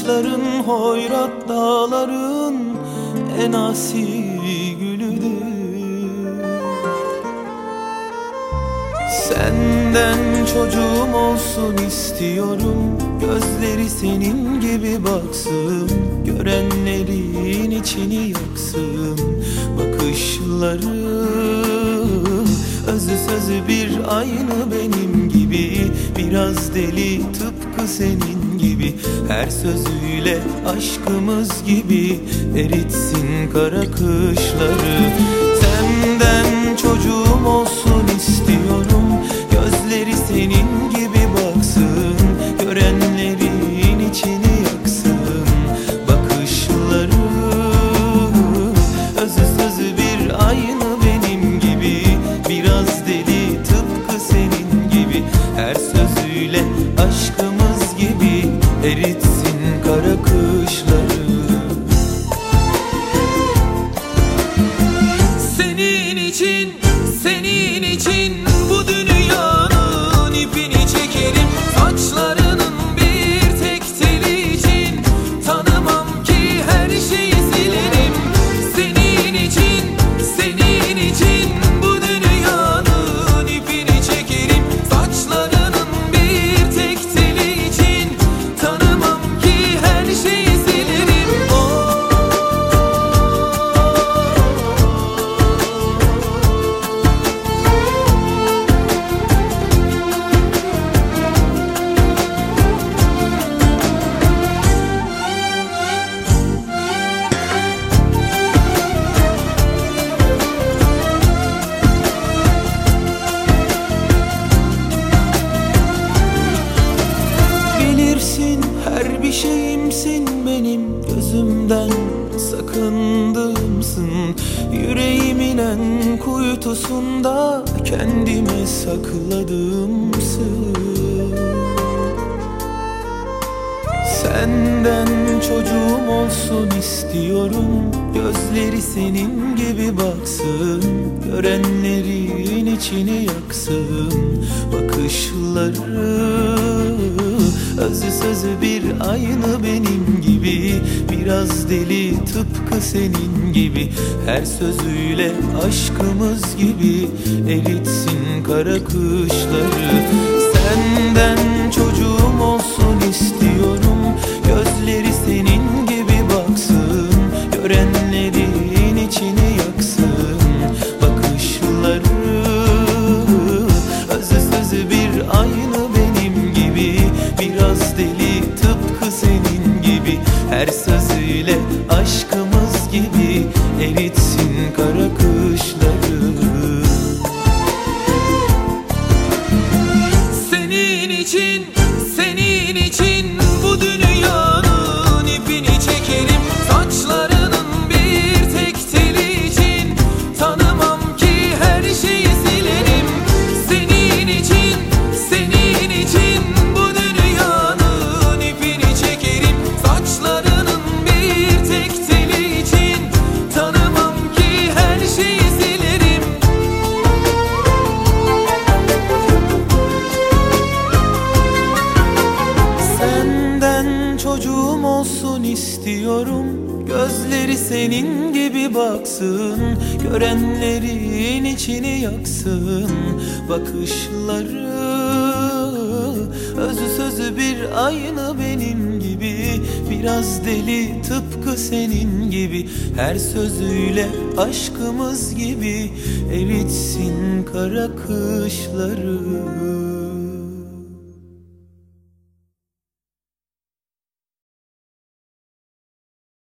bakışların hoyrat dağların en asi gülüdür. Senden çocuğum olsun istiyorum, gözleri senin gibi baksın, görenlerin içini yaksın. Bakışları özü sözü bir aynı benim gibi, biraz deli tıpkı senin gibi. Her sözüyle aşkımız gibi eritsin kara kışları. Senden çocuğum olsun istiyorum, gözleri senin gibi baksın, görenlerin içini yaksın. Bakışları özü sözü bir aynı benim gibi, biraz deli tıpkı senin gibi. Her sözüyle aşkımız gibi eritsin kara kışları. Senin için, senin için bu dünyanın ipini çekerim. Saçlarının bir tek teli için tanımam ki her şeyi silerim. Senin için, senin için bu dünyanın ipini çekerim. Saçlarının bir tek teli için tanımam ki her şeyi silerim. Bilirsin her bir şeyimsin benim, gözümden sakındığımsın. Yüreğimin en kuytusunda kendime sakladığımsın. Senden çocuğum olsun istiyorum, gözleri senin gibi baksın, görenlerin içini yaksın. Bakışları özü sözü bir aynı benim gibi, biraz deli tıpkı senin gibi. Her sözüyle aşkımız gibi eritsin kara kışları. Senden çocuğum olsun istiyorum, gözleri senin gibi baksın, görenlerin içini yaksın. Bakışları özü sözü bir aynı benim gibi, biraz deli tıpkı senin gibi. Her sözüyle aşkımız gibi eritsin kara kışları. Senin için, senin için bu dünyanın ipini çekerim. Saçlarının bir tek teli için tanımam ki her şeyi silerim. Senin için, senin için bu dünyanın ipini çekerim. Saçlarının bir tek teli için tanımam ki her şeyi silerim. Senden çocuğum olsun istiyorum, gözleri senin gibi baksın, görenlerin içini yaksın. Bakışları özü sözü bir aynı benim gibi, biraz deli tıpkı senin gibi. Her sözüyle aşkımız gibi eritsin kara kışları.